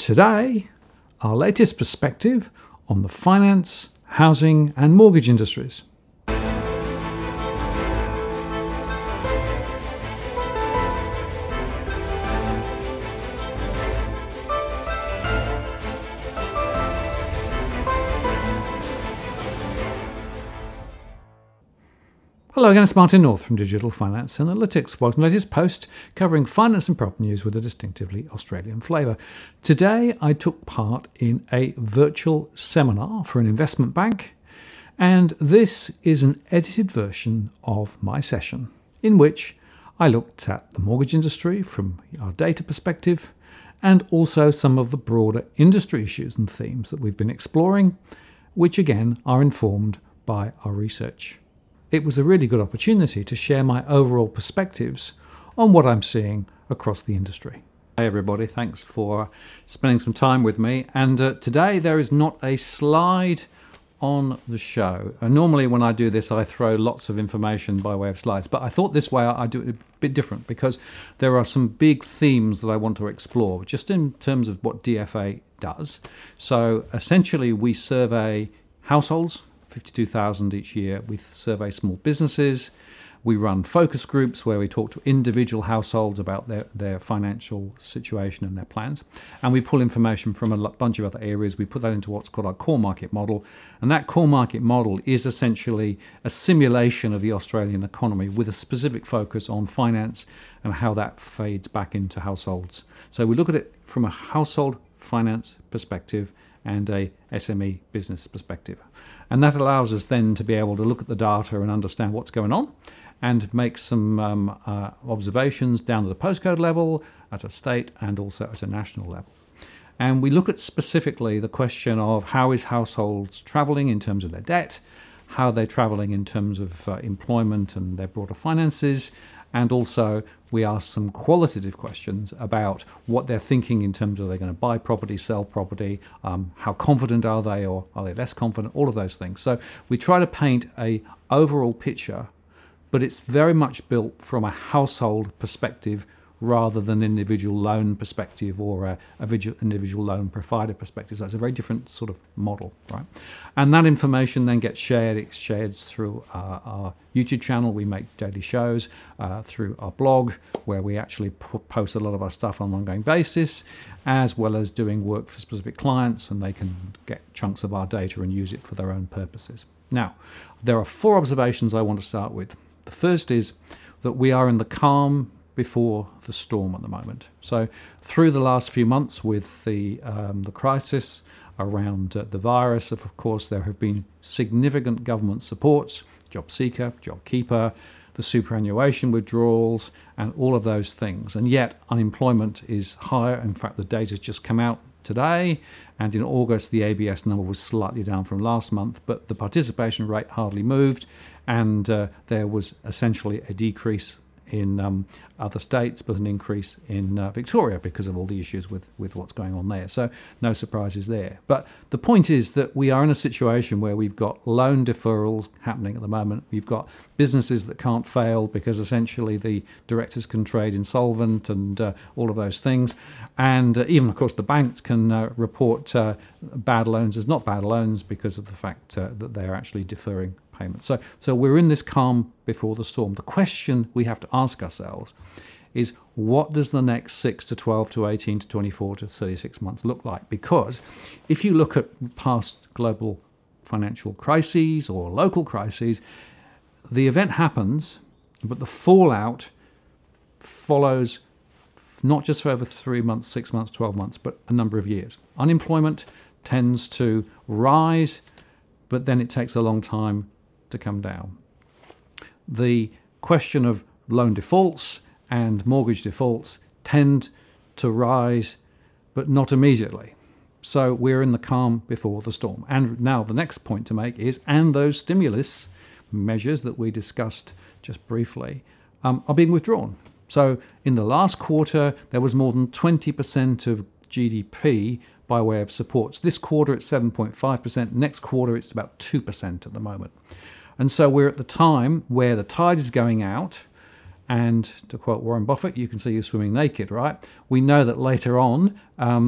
Today, our latest perspective on the finance, housing and mortgage industries. Hello again, it's Martin North from Digital Finance Analytics. Welcome to the latest post covering finance and property news with a distinctively Australian flavour. Today I took part in a virtual seminar for an investment bank, and this is an edited version of my session in which I looked at the mortgage industry from our data perspective and also some of the broader industry issues and themes that we've been exploring, which again are informed by our research. It was a really good opportunity to share my overall perspectives on what I'm seeing across the industry. Hey everybody, thanks for spending some time with me. And today there is not a slide on the show. Normally when I do this, I throw lots of information by way of slides, but I thought this way I do it a bit different because there are some big themes that I want to explore just in terms of what DFA does. So essentially we survey households, 52,000 each year. We survey small businesses. We run focus groups where we talk to individual households about their financial situation and their plans. And we pull information from a bunch of other areas. We put that into what's called our core market model. And that core market model is essentially a simulation of the Australian economy with a specific focus on finance and how that fades back into households. So we look at it from a household finance perspective and a SME business perspective. And that allows us then to be able to look at the data and understand what's going on and make some observations down to the postcode level, at a state and also at a national level. And we look at specifically the question of how is households travelling in terms of their debt, how they're travelling in terms of employment and their broader finances, and also we ask some qualitative questions about what they're thinking in terms of they're going to buy property, sell property, how confident are they or are they less confident, all of those things. So we try to paint a overall picture, but it's very much built from a household perspective rather than individual loan perspective or a individual loan provider perspective. So it's a very different sort of model, right? And that information then gets shared. It's shared through our YouTube channel. We make daily shows, through our blog, where we actually post a lot of our stuff on an ongoing basis, as well as doing work for specific clients, and they can get chunks of our data and use it for their own purposes. Now, there are 4 observations I want to start with. The first is that we are in the calm before the storm at the moment. So through the last few months with the crisis around the virus, of course, there have been significant government supports, JobSeeker, JobKeeper, the superannuation withdrawals, and all of those things. And yet unemployment is higher. In fact, the data's just come out today, and in August the ABS number was slightly down from last month, but the participation rate hardly moved, and there was essentially a decrease in other states, but an increase in Victoria because of all the issues with what's going on there. So no surprises there. But the point is that we are in a situation where we've got loan deferrals happening at the moment. We've got businesses that can't fail because essentially the directors can trade insolvent and all of those things. And even, of course, the banks can report bad loans as not bad loans because of the fact that they're actually deferring payments. So we're in this calm before the storm. The question we have to ask ourselves is, what does the next 6 to 12 to 18 to 24 to 36 months look like? Because if you look at past global financial crises or local crises, the event happens, but the fallout follows not just for over 3 months, 6 months, 12 months, but a number of years. Unemployment tends to rise, but then it takes a long time to come down. The question of loan defaults and mortgage defaults tend to rise, but not immediately. So we're in the calm before the storm. And now the next point to make is, and those stimulus measures that we discussed just briefly are being withdrawn. So in the last quarter, there was more than 20% of GDP by way of supports. This quarter it's 7.5%. Next quarter it's about 2% at the moment. And so we're at the time where the tide is going out, and to quote Warren Buffett, you can see you swimming naked, right? We know that later on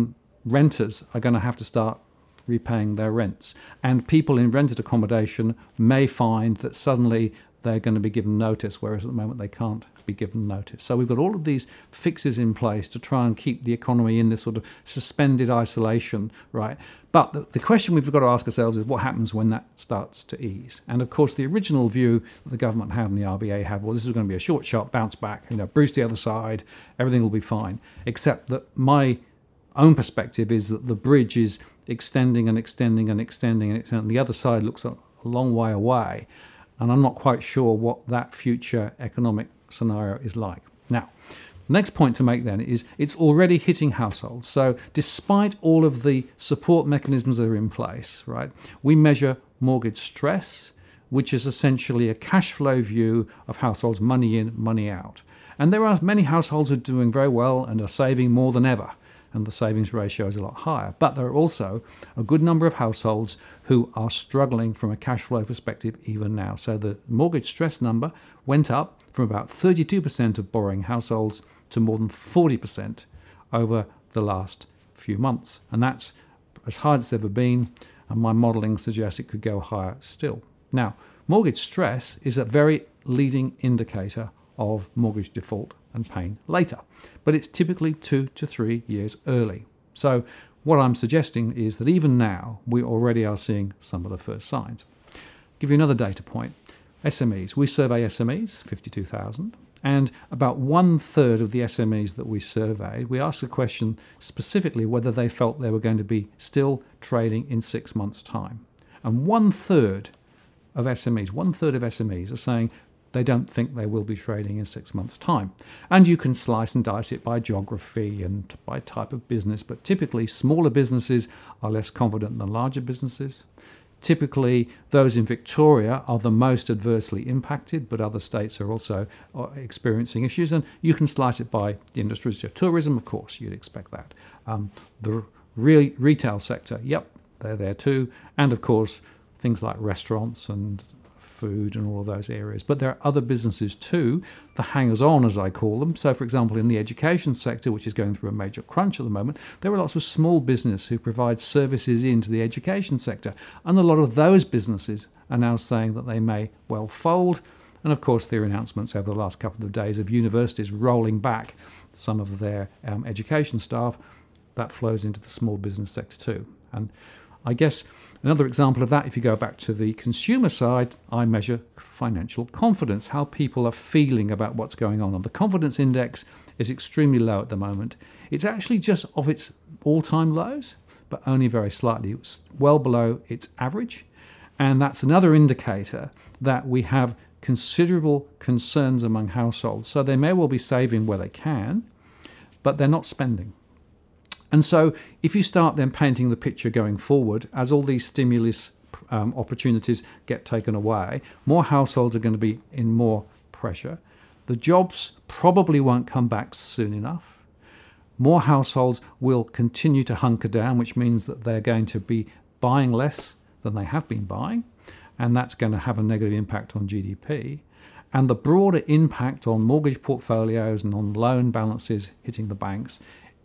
renters are going to have to start repaying their rents. And people in rented accommodation may find that suddenly they're going to be given notice, whereas at the moment they can't be given notice. So we've got all of these fixes in place to try and keep the economy in this sort of suspended isolation, right? But the question we've got to ask ourselves is what happens when that starts to ease? And of course, the original view that the government had and the RBA had, well, this is going to be a short, sharp bounce back, bruce the other side, everything will be fine. Except that my own perspective is that the bridge is extending and extending and extending and extending. The other side looks a long way away. And I'm not quite sure what that future economic scenario is like. Now, the next point to make then is it's already hitting households. So despite all of the support mechanisms that are in place, right, we measure mortgage stress, which is essentially a cash flow view of households, money in, money out. And there are many households who are doing very well and are saving more than ever, and the savings ratio is a lot higher. But there are also a good number of households who are struggling from a cash flow perspective even now. So the mortgage stress number went up from about 32% of borrowing households to more than 40% over the last few months. And that's as high as it's ever been, and my modelling suggests it could go higher still. Now, mortgage stress is a very leading indicator of mortgage default and paying later, but it's typically 2 to 3 years early. So what I'm suggesting is that even now we already are seeing some of the first signs. I'll give you another data point. SMEs. We survey SMEs, 52,000, and about 1/3 of the SMEs that we surveyed, we asked a question specifically whether they felt they were going to be still trading in 6 months' time. And 1/3 of SMEs are saying they don't think they will be trading in 6 months' time. And you can slice and dice it by geography and by type of business, but typically smaller businesses are less confident than larger businesses. Typically, those in Victoria are the most adversely impacted, but other states are also experiencing issues. And you can slice it by industries. Tourism, of course, you'd expect that. The retail sector, yep, they're there too. And of course, things like restaurants and food and all of those areas. But there are other businesses too, the hangers-on as I call them. So for example, in the education sector, which is going through a major crunch at the moment, there are lots of small business who provide services into the education sector. And a lot of those businesses are now saying that they may well fold. And of course, there are announcements over the last couple of days of universities rolling back some of their education staff. That flows into the small business sector too. And I guess another example of that, if you go back to the consumer side, I measure financial confidence, how people are feeling about what's going on. And the confidence index is extremely low at the moment. It's actually just off its all-time lows, but only very slightly. It's well below its average. And that's another indicator that we have considerable concerns among households. So they may well be saving where they can, but they're not spending. And so if you start then painting the picture going forward, as all these stimulus opportunities get taken away, more households are going to be in more pressure. The jobs probably won't come back soon enough. More households will continue to hunker down, which means that they're going to be buying less than they have been buying, and that's going to have a negative impact on GDP. And the broader impact on mortgage portfolios and on loan balances hitting the banks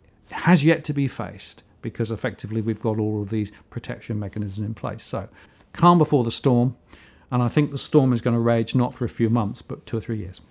has yet to be faced, because effectively we've got all of these protection mechanisms in place. So calm before the storm, and I think the storm is going to rage not for a few months but 2 or 3 years.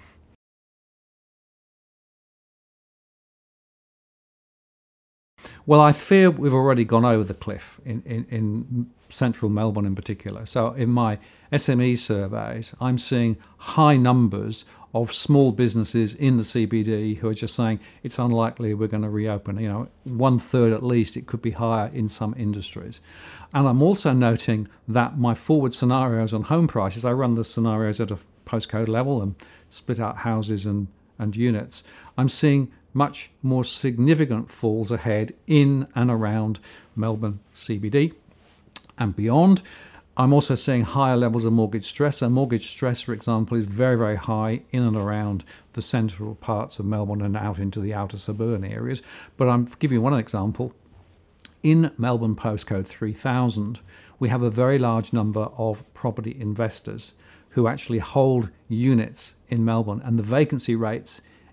Well, I fear we've already gone over the cliff in central Melbourne in particular. So in my SME surveys, I'm seeing high numbers of small businesses in the CBD who are just saying it's unlikely we're going to reopen. 1/3 at least, it could be higher in some industries. And I'm also noting that my forward scenarios on home prices, I run the scenarios at a postcode level and split out houses and units. I'm seeing much more significant falls ahead in and around Melbourne CBD and beyond. I'm also seeing higher levels of mortgage stress. And mortgage stress, for example, is very, very high in and around the central parts of Melbourne and out into the outer suburban areas. But I'm giving you one example. In Melbourne postcode 3000, we have a very large number of property investors who actually hold units in Melbourne, and the vacancy rates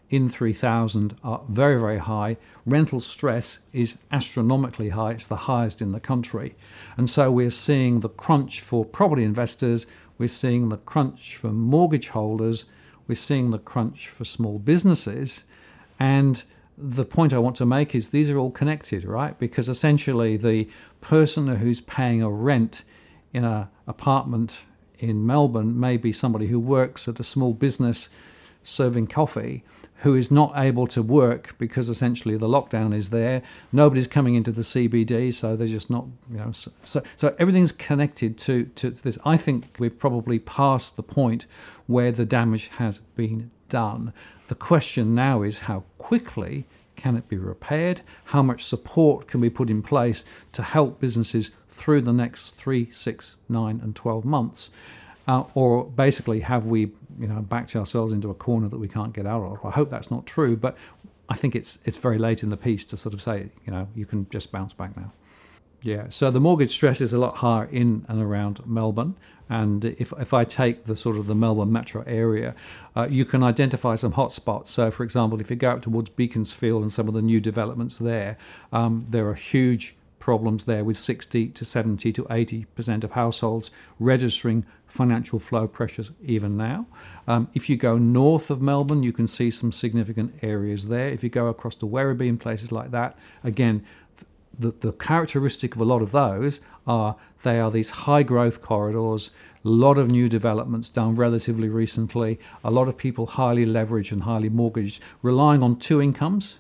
in 3000 are very, very high. Rental stress is astronomically high. It's the highest in the country. And so we're seeing the crunch for property investors. We're seeing the crunch for mortgage holders. We're seeing the crunch for small businesses. And the point I want to make is these are all connected, right? Because essentially the person who's paying a rent in an apartment in Melbourne may be somebody who works at a small business serving coffee, who is not able to work because essentially the lockdown is there. Nobody's coming into the CBD, so they're just not, so everything's connected to this. I think we've probably passed the point where the damage has been done. The question now is how quickly can it be repaired? How much support can we put in place to help businesses through the next 3, 6, 9 and 12 months? Or basically have we backed ourselves into a corner that we can't get out of? I hope that's not true, but I think it's very late in the piece to sort of say, you can just bounce back now. Yeah, so the mortgage stress is a lot higher in and around Melbourne. And if I take the sort of the Melbourne metro area, you can identify some hotspots. So, for example, if you go out towards Beaconsfield and some of the new developments there are huge problems there with 60 to 70 to 80% of households registering financial flow pressures even now. If you go north of Melbourne, you can see some significant areas there. If you go across to Werribee and places like that, again, the characteristic of a lot of those they are these high growth corridors, a lot of new developments done relatively recently, a lot of people highly leveraged and highly mortgaged, relying on two incomes.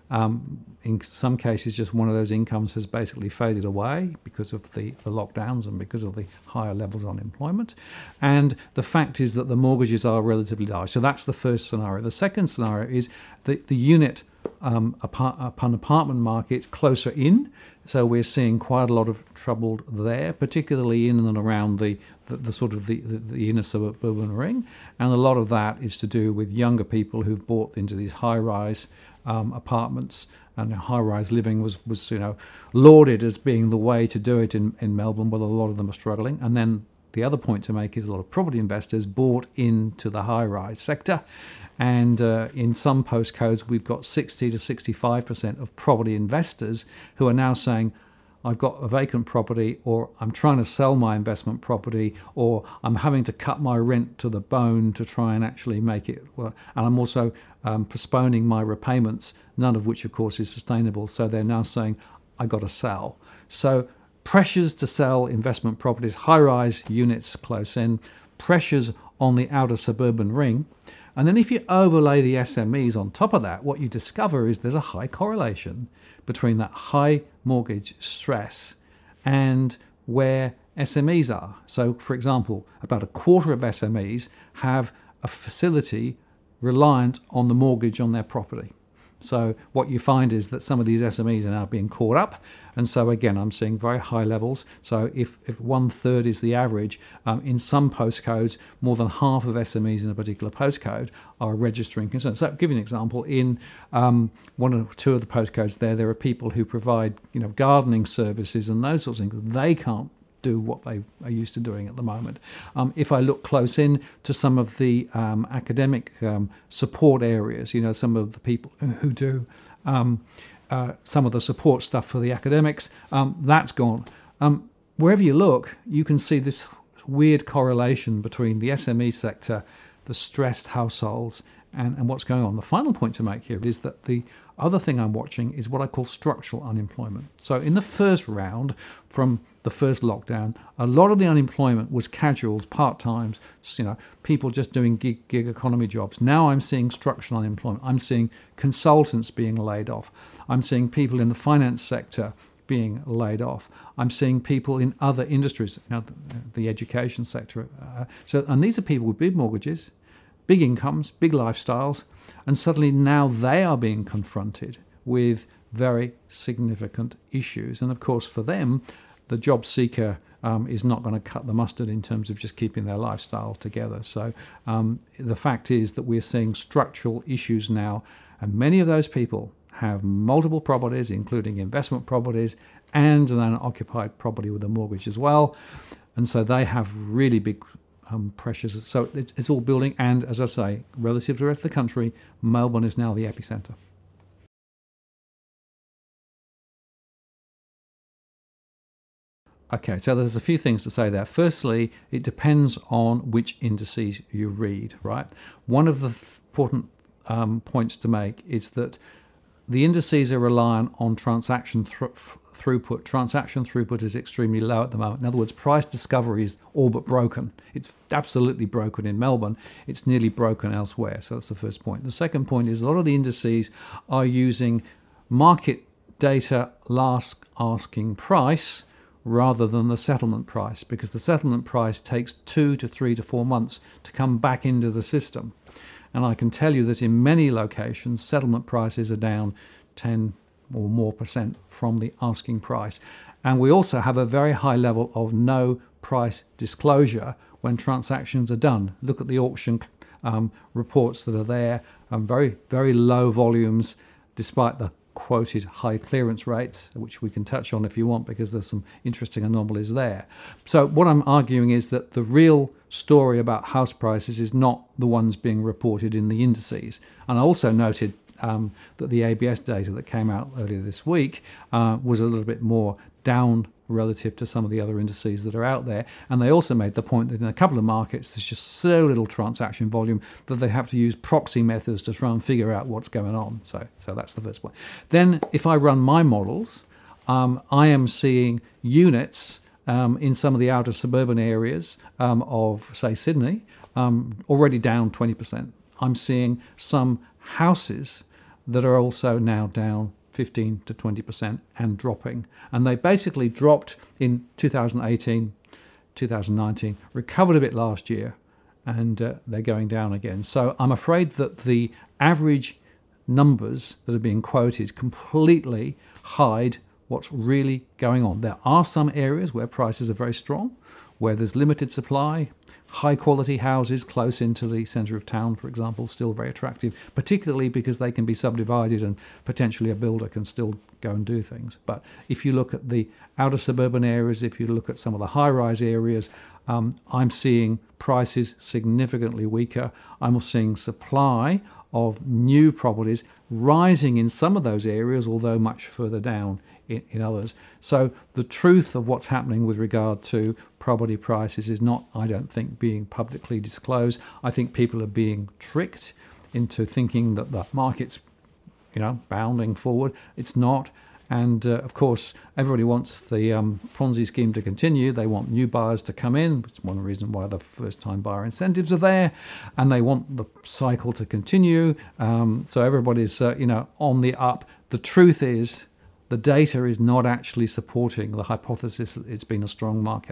In some cases, just one of those incomes has basically faded away because of the lockdowns and because of the higher levels of unemployment. And the fact is that the mortgages are relatively large. So that's the first scenario. The second scenario is the unit apartment market closer in. So we're seeing quite a lot of trouble there, particularly in and around the sort of the inner suburban ring. And a lot of that is to do with younger people who've bought into these high-rise apartments, and high-rise living was lauded as being the way to do it in Melbourne, but a lot of them are struggling. And then the other point to make is a lot of property investors bought into the high-rise sector. And in some postcodes, we've got 60 to 65% of property investors who are now saying, I've got a vacant property, or I'm trying to sell my investment property, or I'm having to cut my rent to the bone to try and actually make it work. And I'm also postponing my repayments, none of which, of course, is sustainable. So they're now saying, I got to sell. So pressures to sell investment properties, high-rise units close in, pressures on the outer suburban ring. And then if you overlay the SMEs on top of that, what you discover is there's a high correlation between that high mortgage stress and where SMEs are. So, for example, about a quarter of SMEs have a facility reliant on the mortgage on their property. So what you find is that some of these SMEs are now being caught up. And so again, I'm seeing very high levels. So if 1/3 is the average, in some postcodes, more than half of SMEs in a particular postcode are registering concerns. So I'll give you an example. In one or two of the postcodes there are people who provide gardening services and those sorts of things. They can't do what they are used to doing at the moment. If I look close in to some of the academic support areas, some of the people who do some of the support stuff for the academics, that's gone. Wherever you look, you can see this weird correlation between the SME sector, the stressed households, and what's going on. The final point to make here is that the other thing I'm watching is what I call structural unemployment. So in the first round, from the first lockdown, a lot of the unemployment was casuals, part-times, people just doing gig economy jobs. Now I'm seeing structural unemployment. I'm seeing consultants being laid off. I'm seeing people in the finance sector being laid off. I'm seeing people in other industries, the education sector. And these are people with big mortgages, big incomes, big lifestyles, and suddenly now they are being confronted with very significant issues. And of course, for them, the job seeker is not going to cut the mustard in terms of just keeping their lifestyle together. So the fact is that we're seeing structural issues now, and many of those people have multiple properties, including investment properties and an occupied property with a mortgage as well. And so they have really big pressures. So it's all building, and as I say, relative to the rest of the country, Melbourne is now the epicenter. Okay, so there's a few things to say there. Firstly, it depends on which indices you read, right? One of the important points to make is that the indices are reliant on transaction throughput. Transaction throughput is extremely low at the moment. In other words, price discovery is all but broken. It's absolutely broken in Melbourne. It's nearly broken elsewhere. So that's the first point. The second point is a lot of the indices are using market data last asking price rather than the settlement price, because the settlement price takes 2 to 3 to 4 months to come back into the system. And I can tell you that in many locations, settlement prices are down 10 or more % from the asking price. And we also have a very high level of no price disclosure when transactions are done. Look at the auction reports that are there, very, very low volumes, despite the quoted high clearance rates, which we can touch on if you want, because there's some interesting anomalies there. So what I'm arguing is that the real story about house prices is not the ones being reported in the indices. And I also noted that the ABS data that came out earlier this week was a little bit more down relative to some of the other indices that are out there. And they also made the point that in a couple of markets, there's just so little transaction volume that they have to use proxy methods to try and figure out what's going on. So that's the first point. Then if I run my models, I am seeing units in some of the outer suburban areas of, say, Sydney, already down 20%. I'm seeing some houses that are also now down 15 to 20% and dropping. And they basically dropped in 2018, 2019, recovered a bit last year, and they're going down again. So I'm afraid that the average numbers that are being quoted completely hide what's really going on. There are some areas where prices are very strong, where there's limited supply. High quality houses close into the centre of town, for example, still very attractive, particularly because they can be subdivided and potentially a builder can still go and do things. But if you look at the outer suburban areas, if you look at some of the high-rise areas, I'm seeing prices significantly weaker. I'm seeing supply of new properties rising in some of those areas, although much further down in others. So the truth of what's happening with regard to property prices is not, I don't think, being publicly disclosed. I think people are being tricked into thinking that the market's, bounding forward. It's not. And of course, everybody wants the Ponzi scheme to continue. They want new buyers to come in, which is one reason why the first-time buyer incentives are there, and they want the cycle to continue. So everybody's, on the up. The truth is, the data is not actually supporting the hypothesis that it's been a strong market.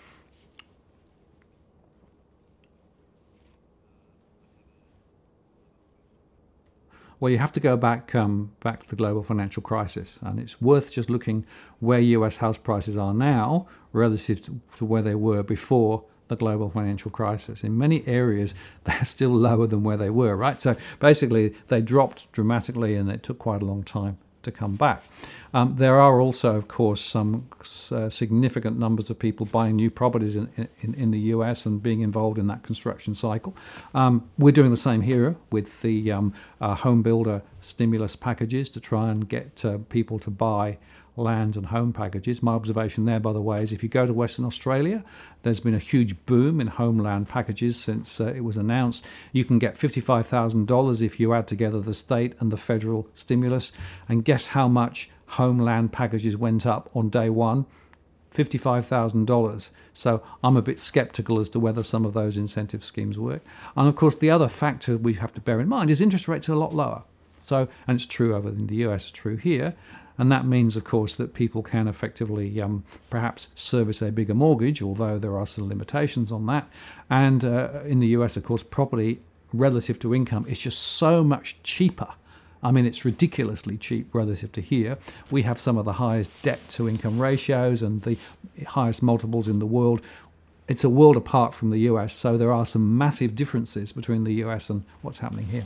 Well, you have to go back to the global financial crisis, and it's worth just looking where US house prices are now relative to where they were before the global financial crisis. In many areas, they're still lower than where they were, right? So basically, they dropped dramatically, and it took quite a long time to come back. There are also, of course, some significant numbers of people buying new properties in the US and being involved in that construction cycle. We're doing the same here with the home builder stimulus packages to try and get people to buy land and home packages. My observation there, by the way, is if you go to Western Australia, there's been a huge boom in home land packages since it was announced. You can get $55,000 if you add together the state and the federal stimulus. And guess how much home land packages went up on day one? $55,000. So I'm a bit skeptical as to whether some of those incentive schemes work. And of course, the other factor we have to bear in mind is interest rates are a lot lower. So, and it's true over in the US, it's true here. And that means, of course, that people can effectively perhaps service a bigger mortgage, although there are some limitations on that. And in the US, of course, property relative to income is just so much cheaper. I mean, it's ridiculously cheap relative to here. We have some of the highest debt-to-income ratios and the highest multiples in the world. It's a world apart from the US, so there are some massive differences between the US and what's happening here.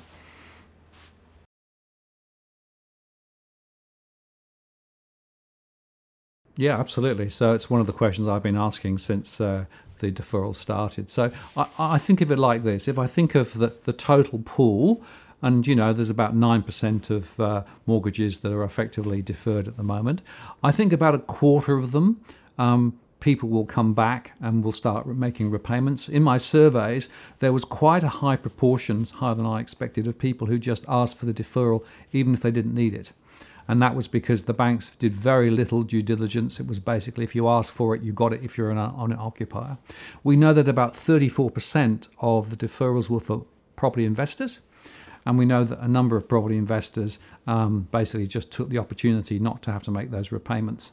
Yeah, absolutely. So it's one of the questions I've been asking since the deferral started. So I think of it like this. If I think of the total pool, and there's about 9% of mortgages that are effectively deferred at the moment, I think about a quarter of them, people will come back and will start making repayments. In my surveys, there was quite a high proportion, higher than I expected, of people who just asked for the deferral even if they didn't need it. And that was because the banks did very little due diligence. It was basically, if you asked for it, you got it if you're an occupier. We know that about 34% of the deferrals were for property investors. And we know that a number of property investors basically just took the opportunity not to have to make those repayments.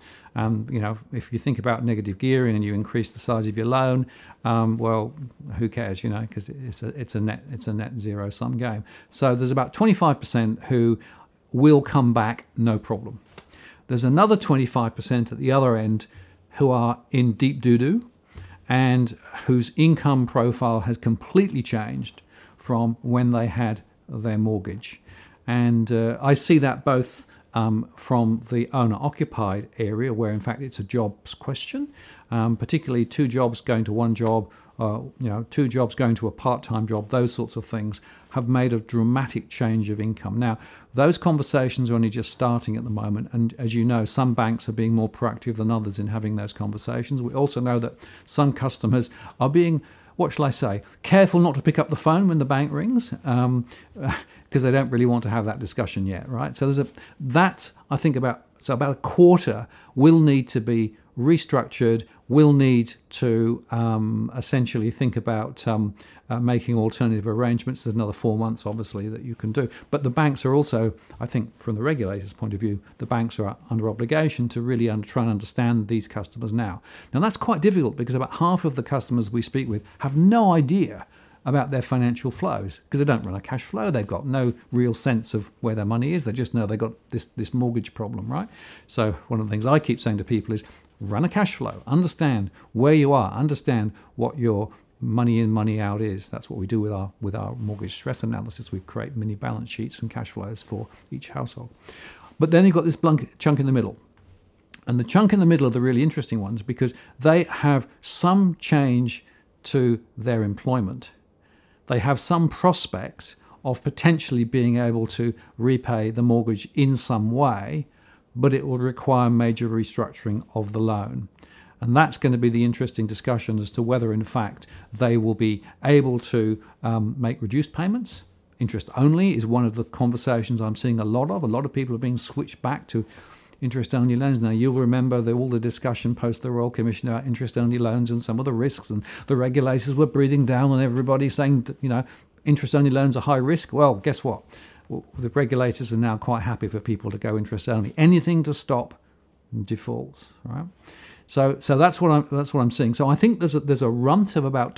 If you think about negative gearing and you increase the size of your loan, well, who cares, because it's a net zero sum game. So there's about 25% who will come back, no problem. There's another 25% at the other end who are in deep doo-doo and whose income profile has completely changed from when they had their mortgage. And I see that both from the owner-occupied area, where in fact it's a jobs question, particularly two jobs going to one job, two jobs going to a part-time job, those sorts of things have made a dramatic change of income. Now, those conversations are only just starting at the moment, and as you know, some banks are being more proactive than others in having those conversations. We also know that some customers are being, what shall I say, careful not to pick up the phone when the bank rings, because they don't really want to have that discussion yet, right? So I think about a quarter will need to be restructured, will need to essentially think about making alternative arrangements. There's another 4 months, obviously, that you can do. But the banks are also, I think, from the regulator's point of view, the banks are under obligation to really try and understand these customers now. Now, that's quite difficult because about half of the customers we speak with have no idea about their financial flows because they don't run a cash flow. They've got no real sense of where their money is. They just know they've got this mortgage problem, right? So one of the things I keep saying to people is run a cash flow, understand where you are, understand what your money in, money out is. That's what we do with our mortgage stress analysis. We create mini balance sheets and cash flows for each household. But then you've got this chunk in the middle. And the chunk in the middle are the really interesting ones because they have some change to their employment. They have some prospect of potentially being able to repay the mortgage in some way, but it will require major restructuring of the loan. And that's going to be the interesting discussion as to whether, in fact, they will be able to make reduced payments. Interest only is one of the conversations I'm seeing a lot of. A lot of people are being switched back to interest-only loans. Now, you'll remember all the discussion post the Royal Commission about interest-only loans and some of the risks, and the regulators were breathing down on everybody saying that, interest-only loans are high risk. Well, guess what? The regulators are now quite happy for people to go interest-only. Anything to stop defaults, right? So that's what I'm seeing. So I think there's a runt of about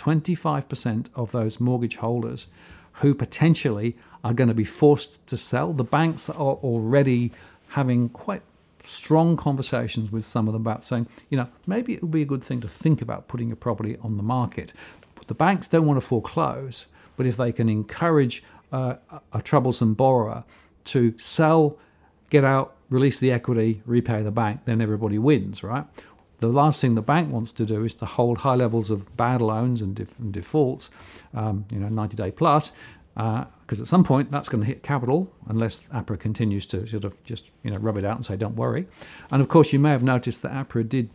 25% of those mortgage holders who potentially are going to be forced to sell. The banks are already having quite strong conversations with some of them about saying, maybe it would be a good thing to think about putting a property on the market. The banks don't want to foreclose, but if they can encourage a troublesome borrower to sell, get out, release the equity, repay the bank, then everybody wins, right? The last thing the bank wants to do is to hold high levels of bad loans and defaults, 90-day plus, because at some point that's going to hit capital unless APRA continues to sort of just rub it out and say don't worry. And of course you may have noticed that APRA did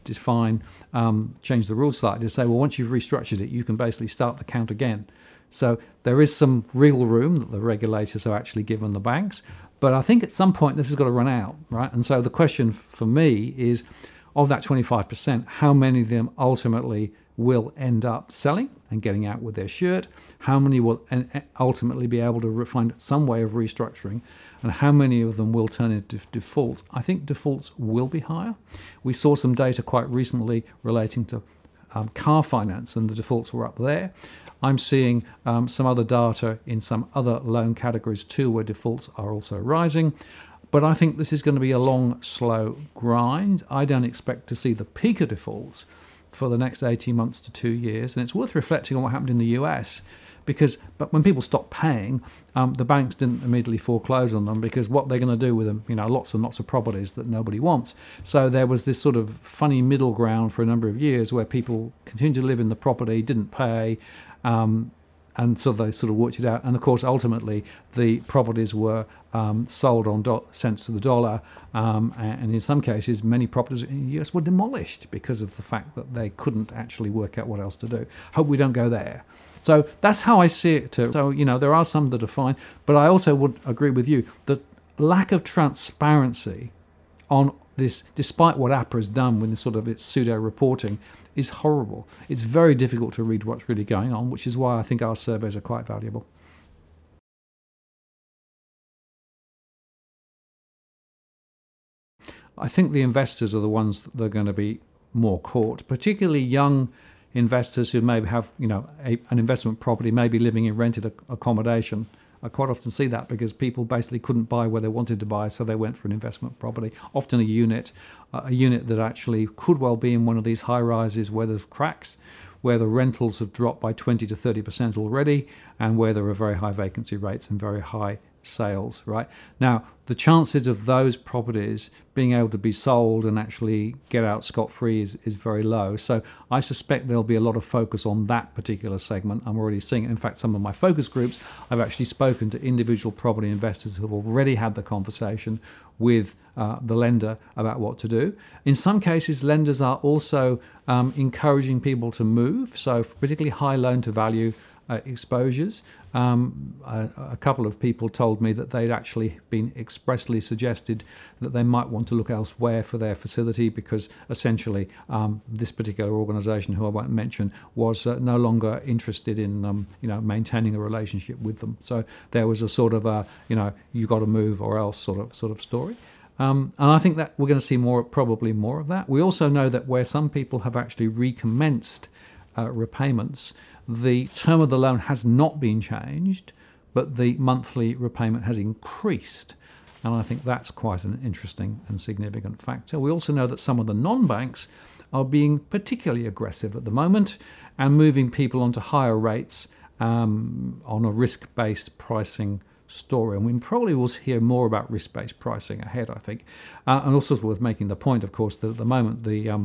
change the rules slightly to say, well, once you've restructured it, you can basically start the count again. So there is some real room that the regulators are actually giving the banks, but I think at some point this has got to run out, right? And so the question for me is, of that 25%, how many of them ultimately will end up selling and getting out with their shirt? How many will ultimately be able to find some way of restructuring? And how many of them will turn into defaults? I think defaults will be higher. We saw some data quite recently relating to car finance, and the defaults were up there. I'm seeing some other data in some other loan categories too, where defaults are also rising. But I think this is going to be a long, slow grind. I don't expect to see the peak of defaults for the next 18 months to 2 years. And it's worth reflecting on what happened in the US, but when people stopped paying, the banks didn't immediately foreclose on them, because what they're going to do with them, lots and lots of properties that nobody wants. So there was this sort of funny middle ground for a number of years where people continued to live in the property, didn't pay, and so they sort of worked it out. And of course, ultimately, the properties were sold on cents to the dollar, and in some cases, many properties in the US were demolished because of the fact that they couldn't actually work out what else to do. Hope we don't go there. So that's how I see it too. So, there are some that are fine, but I also would agree with you that lack of transparency on this, despite what APRA has done with this sort of its pseudo reporting, is horrible. It's very difficult to read what's really going on, which is why I think our surveys are quite valuable. I think the investors are the ones that are going to be more caught, particularly young investors who maybe have, an investment property, maybe living in rented accommodation. I quite often see that because people basically couldn't buy where they wanted to buy, so they went for an investment property, often a unit that actually could well be in one of these high rises where there's cracks, where the rentals have dropped by 20 to 30% already, and where there are very high vacancy rates and very high sales, right? Now, the chances of those properties being able to be sold and actually get out scot-free is very low. So I suspect there'll be a lot of focus on that particular segment. I'm already seeing it. In fact, some of my focus groups, I've actually spoken to individual property investors who have already had the conversation with the lender about what to do. In some cases, lenders are also encouraging people to move. So particularly high loan-to-value exposures. A couple of people told me that they'd actually been expressly suggested that they might want to look elsewhere for their facility, because essentially this particular organisation, who I won't mention, was no longer interested in maintaining a relationship with them. So there was a sort of you got to move or else sort of story. And I think that we're going to see probably more of that. We also know that where some people have actually recommenced repayments, the term of the loan has not been changed, but the monthly repayment has increased. And I think that's quite an interesting and significant factor. We also know that some of the non-banks are being particularly aggressive at the moment and moving people onto higher rates on a risk-based pricing story. And we probably will hear more about risk-based pricing ahead, I think. And also it's worth making the point, of course, that at the moment the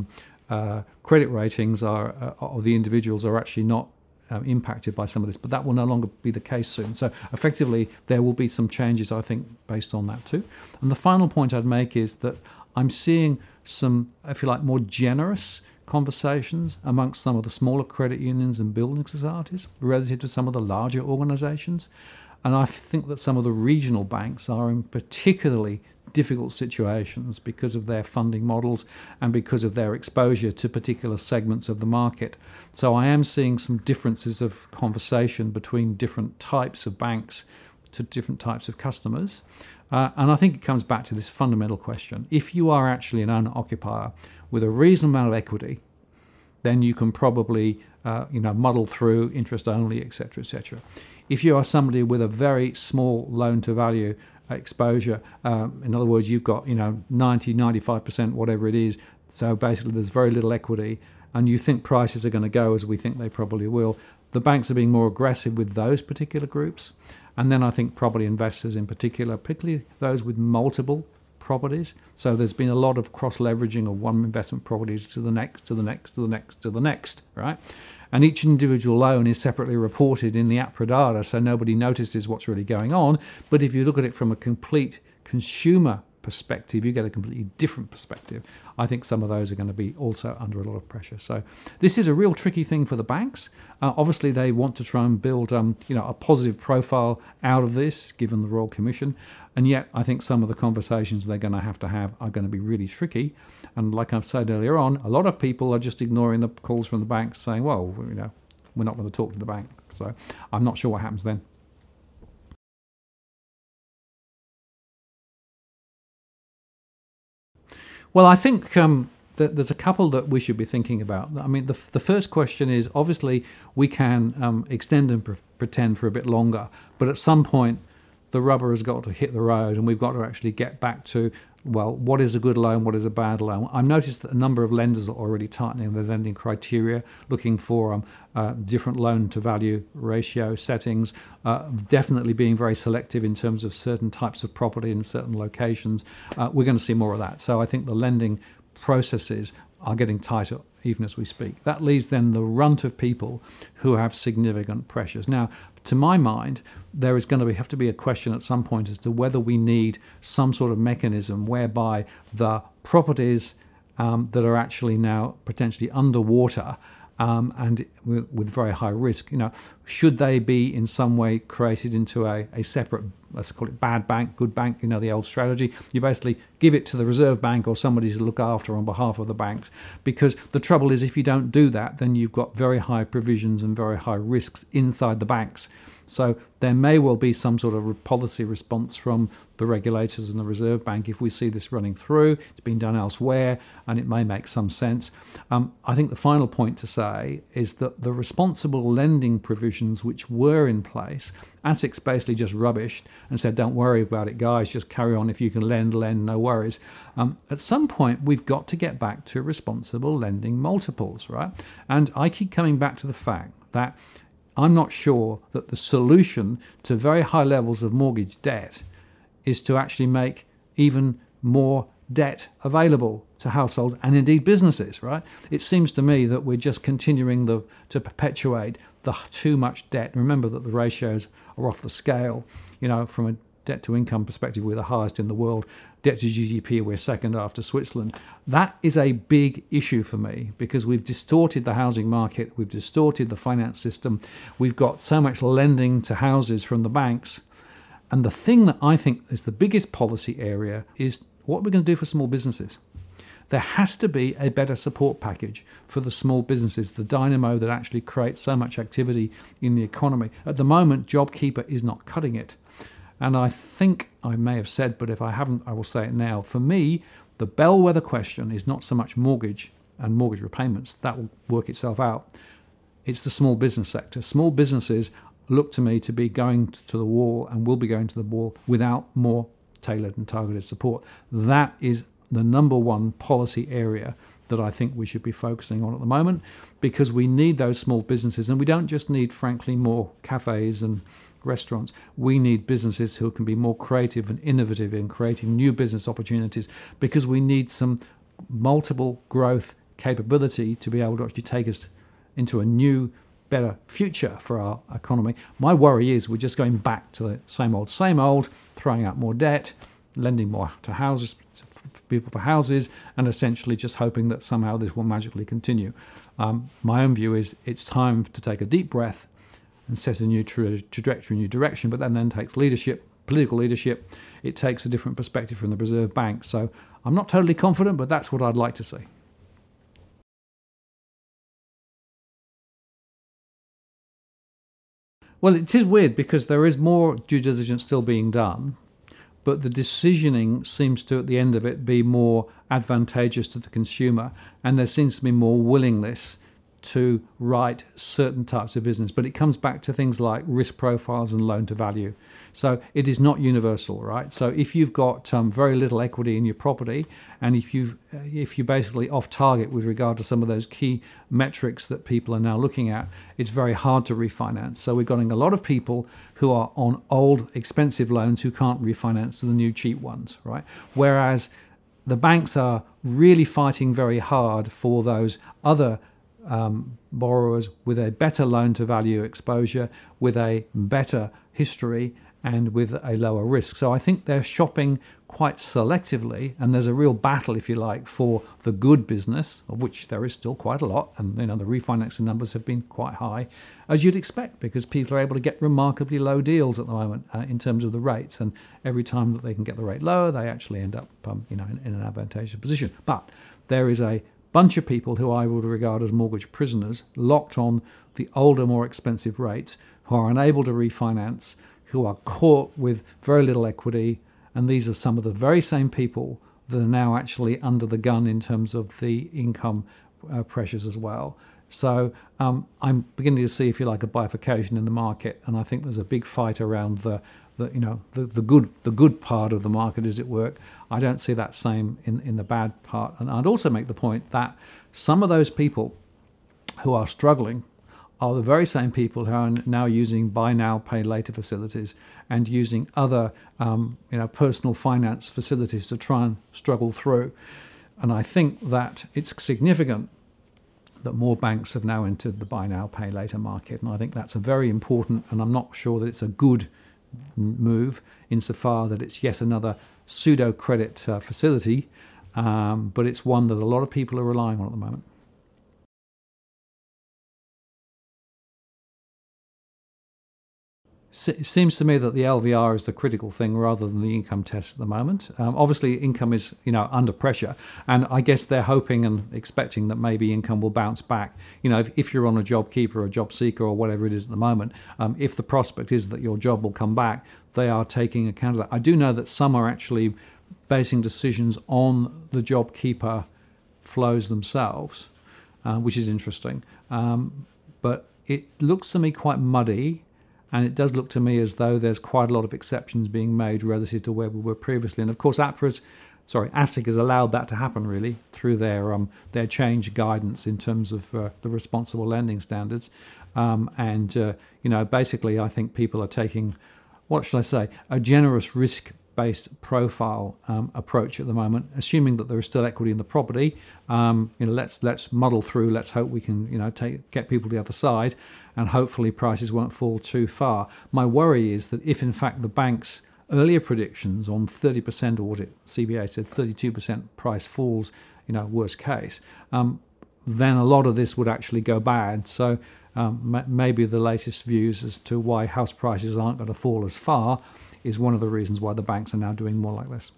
credit ratings of the individuals are actually not impacted by some of this, but that will no longer be the case soon. So effectively, there will be some changes, I think, based on that too. And the final point I'd make is that I'm seeing some, if you like, more generous conversations amongst some of the smaller credit unions and building societies relative to some of the larger organisations. And I think that some of the regional banks are in particularly difficult situations because of their funding models and because of their exposure to particular segments of the market. So I am seeing some differences of conversation between different types of banks to different types of customers. And I think it comes back to this fundamental question. If you are actually an owner-occupier with a reasonable amount of equity, then you can probably muddle through interest only, etc., etc. If you are somebody with a very small loan-to-value exposure, in other words, you've got 90, 95%, whatever it is, so basically there's very little equity, and you think prices are going to go as we think they probably will, the banks are being more aggressive with those particular groups. And then I think property investors in particular, particularly those with multiple properties. So there's been a lot of cross-leveraging of one investment property to the next, to the next, to the next, to the next, right? And each individual loan is separately reported in the APRA data, so nobody notices what's really going on. But if you look at it from a complete consumer perspective, you get a completely different perspective. I think some of those are going to be also under a lot of pressure. So this is a real tricky thing for the banks. Obviously, they want to try and build a positive profile out of this, given the Royal Commission. And yet, I think some of the conversations they're going to have are going to be really tricky. And like I've said earlier on, a lot of people are just ignoring the calls from the banks saying, well, we're not going to talk to the bank. So I'm not sure what happens then. Well, I think there's a couple that we should be thinking about. I mean, the first question is, obviously, we can extend and pretend for a bit longer, but at some point, the rubber has got to hit the road, and we've got to actually get back to, well, what is a good loan, what is a bad loan. I've noticed that a number of lenders are already tightening their lending criteria, looking for different loan-to-value ratio settings, definitely being very selective in terms of certain types of property in certain locations. We're going to see more of that. So I think the lending processes are getting tighter even as we speak. That leaves then the runt of people who have significant pressures. Now, to my mind, there is going to have to be a question at some point as to whether we need some sort of mechanism whereby the properties that are actually now potentially underwater and with very high risk, should they be in some way created into a separate, let's call it bad bank, good bank, the old strategy. You basically give it to the Reserve Bank or somebody to look after on behalf of the banks. Because the trouble is, if you don't do that, then you've got very high provisions and very high risks inside the banks. So there may well be some sort of policy response from the regulators and the Reserve Bank if we see this running through. It's been done elsewhere, and it may make some sense. I think the final point to say is that the responsible lending provisions which were in place, ASIC's basically just rubbished and said, don't worry about it, guys, just carry on. If you can lend, no worries. At some point, we've got to get back to responsible lending multiples, right? And I keep coming back to the fact that I'm not sure that the solution to very high levels of mortgage debt is to actually make even more debt available to households and indeed businesses, right? It seems to me that we're just continuing to perpetuate the too much debt. Remember that the ratios are off the scale. From a debt to income perspective, we're the highest in the world. Debt to GDP, we're second after Switzerland. That is a big issue for me because we've distorted the housing market, we've distorted the finance system, we've got so much lending to houses from the banks. And the thing that I think is the biggest policy area is what we're going to do for small businesses. There has to be a better support package for the small businesses, the dynamo that actually creates so much activity in the economy. At the moment, JobKeeper is not cutting it. And I think I may have said, but if I haven't, I will say it now. For me, the bellwether question is not so much mortgage and mortgage repayments. That will work itself out. It's the small business sector. Small businesses look to me to be going to the wall and will be going to the wall without more tailored and targeted support. That is the number one policy area that I think we should be focusing on at the moment, because we need those small businesses. And we don't just need, frankly, more cafes and restaurants. We need businesses who can be more creative and innovative in creating new business opportunities, because we need some multiple growth capability to be able to actually take us into a new, better future for our economy. My worry is we're just going back to the same old, throwing out more debt, lending more to houses, people for houses, and essentially just hoping that somehow this will magically continue. My own view is it's time to take a deep breath and set a new trajectory, new direction, but that then takes leadership, political leadership. It takes a different perspective from the Reserve Bank. So I'm not totally confident, but that's what I'd like to see. Well, it is weird because there is more due diligence still being done, but the decisioning seems to, at the end of it, be more advantageous to the consumer, and there seems to be more willingness to write certain types of business. But it comes back to things like risk profiles and loan to value. So it is not universal, right? So if you've got very little equity in your property, and if you basically off target with regard to some of those key metrics that people are now looking at, it's very hard to refinance. So we're getting a lot of people who are on old expensive loans who can't refinance to the new cheap ones, right? Whereas the banks are really fighting very hard for those other borrowers with a better loan to value exposure, with a better history, and with a lower risk. So I think they're shopping quite selectively, and there's a real battle, if you like, for the good business, of which there is still quite a lot, and the refinancing numbers have been quite high, as you'd expect, because people are able to get remarkably low deals at the moment in terms of the rates, and every time that they can get the rate lower, they actually end up in an advantageous position. But there is a bunch of people who I would regard as mortgage prisoners, locked on the older, more expensive rates, who are unable to refinance, who are caught with very little equity, and these are some of the very same people that are now actually under the gun in terms of the income pressures as well. So I'm beginning to see, if you like, a bifurcation in the market, and I think there's a big fight around the the good part of the market is at work. I don't see that same in the bad part. And I'd also make the point that some of those people who are struggling are the very same people who are now using buy now, pay later facilities and using other personal finance facilities to try and struggle through. And I think that it's significant that more banks have now entered the buy now, pay later market. And I think that's a very important, and I'm not sure that it's a good move insofar that it's yet another pseudo credit facility, but it's one that a lot of people are relying on at the moment. It seems to me that the LVR is the critical thing rather than the income test at the moment. Obviously, income is under pressure, and I guess they're hoping and expecting that maybe income will bounce back. If you're on a job keeper or a job seeker or whatever it is at the moment, if the prospect is that your job will come back, they are taking account of that. I do know that some are actually basing decisions on the job keeper flows themselves, which is interesting. But it looks to me quite muddy. And it does look to me as though there's quite a lot of exceptions being made relative to where we were previously. And of course, ASIC has allowed that to happen really through their change guidance in terms of the responsible lending standards. Basically, I think people are taking, what should I say, a generous risk-based profile approach at the moment, assuming that there is still equity in the property. Let's muddle through. Let's hope we can get people to the other side, and hopefully prices won't fall too far. My worry is that if in fact the bank's earlier predictions on 30%, or what CBA said 32% price falls, worst case, then a lot of this would actually go bad. So maybe the latest views as to why house prices aren't going to fall as far is one of the reasons why the banks are now doing more like this.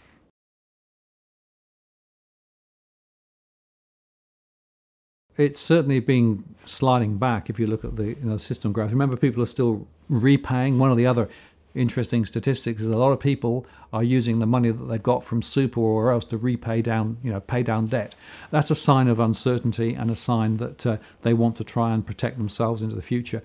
It's certainly been sliding back if you look at the system graph. Remember, people are still repaying. One of the other interesting statistics is a lot of people are using the money that they've got from super or else to repay down, pay down debt. That's a sign of uncertainty and a sign that they want to try and protect themselves into the future.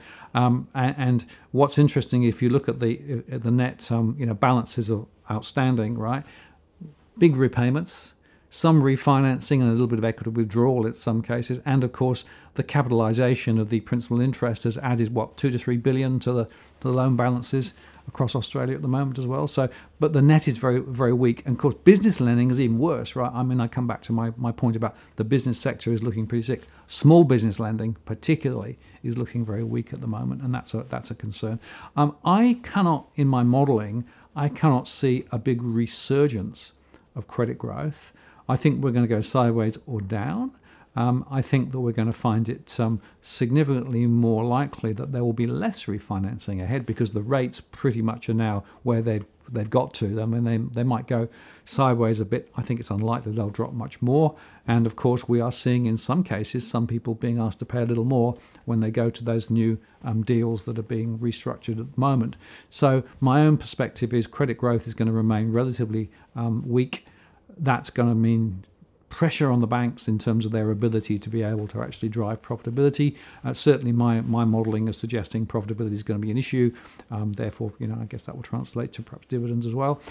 And what's interesting, if you look at the net, balances of outstanding, right? Big repayments, some refinancing and a little bit of equity withdrawal in some cases, and of course the capitalisation of the principal interest has added 2 to 3 billion to the loan balances across Australia at the moment as well. So, but the net is very, very weak, and of course business lending is even worse, right? I mean, I come back to my point about the business sector is looking pretty sick. Small business lending, particularly, is looking very weak at the moment, and that's a concern. I cannot, in my modelling, I cannot see a big resurgence of credit growth. I think we're going to go sideways or down. I think that we're going to find it significantly more likely that there will be less refinancing ahead because the rates pretty much are now where they've got to. I mean, they might go sideways a bit. I think it's unlikely they'll drop much more. And of course, we are seeing in some cases some people being asked to pay a little more when they go to those new deals that are being restructured at the moment. So my own perspective is credit growth is going to remain relatively weak. That's going to mean pressure on the banks in terms of their ability to be able to actually drive profitability. Certainly my modelling is suggesting profitability is going to be an issue. Therefore, I guess that will translate to perhaps dividends as well.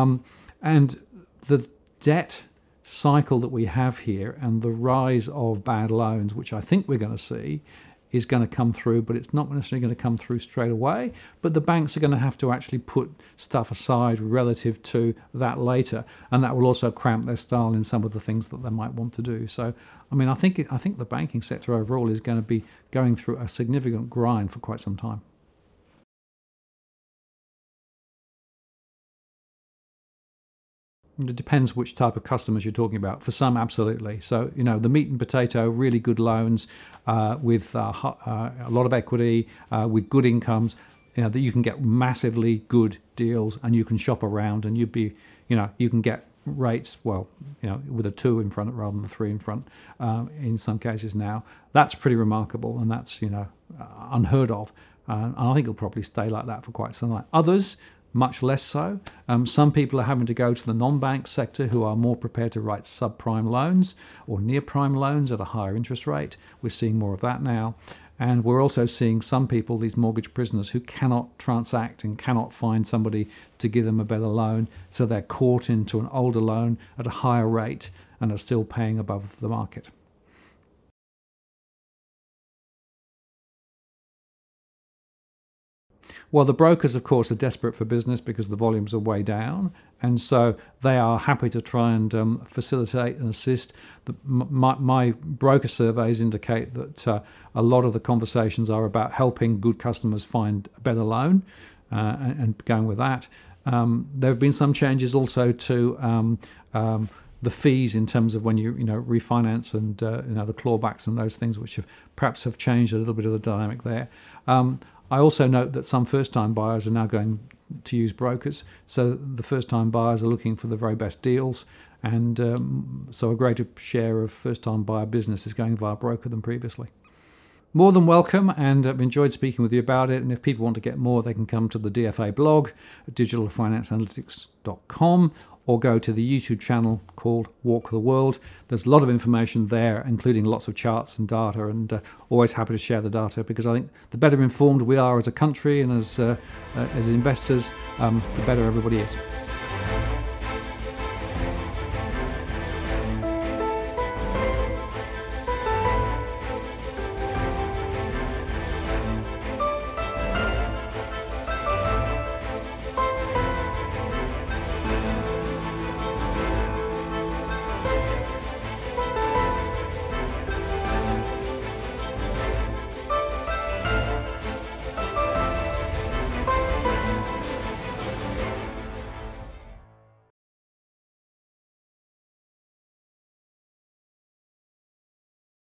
And the debt cycle that we have here and the rise of bad loans, which I think we're going to see, is going to come through, but it's not necessarily going to come through straight away. But the banks are going to have to actually put stuff aside relative to that later, and that will also cramp their style in some of the things that they might want to do. So, I mean, I think the banking sector overall is going to be going through a significant grind for quite some time. It depends which type of customers you're talking about. For some, absolutely. So, the meat and potato, really good loans with a lot of equity, with good incomes, that you can get massively good deals and you can shop around and you can get rates, with a 2 in front rather than a 3 in front in some cases now. That's pretty remarkable, and that's, unheard of. And I think it'll probably stay like that for quite some time. Others, much less so. Some people are having to go to the non-bank sector who are more prepared to write subprime loans or near-prime loans at a higher interest rate. We're seeing more of that now. And we're also seeing some people, these mortgage prisoners, who cannot transact and cannot find somebody to give them a better loan. So they're caught into an older loan at a higher rate and are still paying above the market. Well, the brokers, of course, are desperate for business because the volumes are way down, and so they are happy to try and facilitate and assist. My broker surveys indicate that a lot of the conversations are about helping good customers find a better loan and going with that. There have been some changes also to the fees in terms of when you refinance and the clawbacks and those things, which perhaps have changed a little bit of the dynamic there. I also note that some first-time buyers are now going to use brokers. So the first-time buyers are looking for the very best deals, and so a greater share of first-time buyer business is going via broker than previously. More than welcome, and I've enjoyed speaking with you about it. And if people want to get more, they can come to the DFA blog at digitalfinanceanalytics.com or go to the YouTube channel called Walk the World. There's a lot of information there, including lots of charts and data, and always happy to share the data, because I think the better informed we are as a country and as investors, the better everybody is.